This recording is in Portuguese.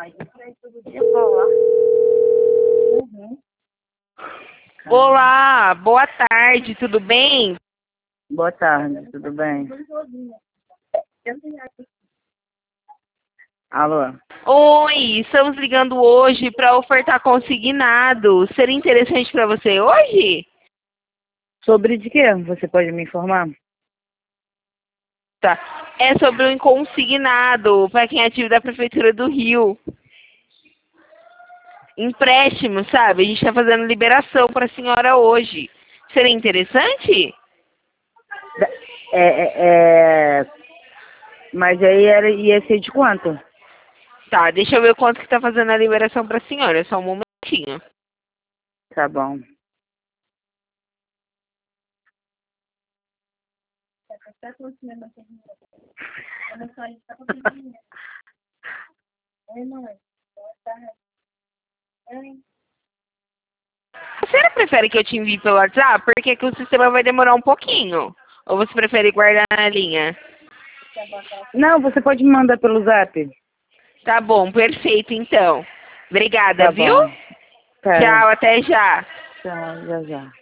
Boa. Olá, boa tarde, tudo bem? Boa tarde, tudo bem? Alô? Oi, estamos ligando hoje para ofertar consignado. Seria interessante para você hoje? Sobre de quê? Você pode me informar? Tá. É sobre um consignado para quem é ativo da Prefeitura do Rio. Empréstimo, sabe? A gente está fazendo liberação para a senhora hoje. Seria interessante? Mas aí ia ser de quanto? Tá, deixa eu ver quanto que tá fazendo a liberação para a senhora. Só um momentinho. Tá bom. A senhora prefere que eu te envie pelo WhatsApp? Porque que o sistema vai demorar um pouquinho. Ou você prefere guardar na linha? Não, você pode me mandar pelo zap? Tá bom, perfeito então. Obrigada, Tá viu? bom. Tá. Tchau, até já. Tchau, já já.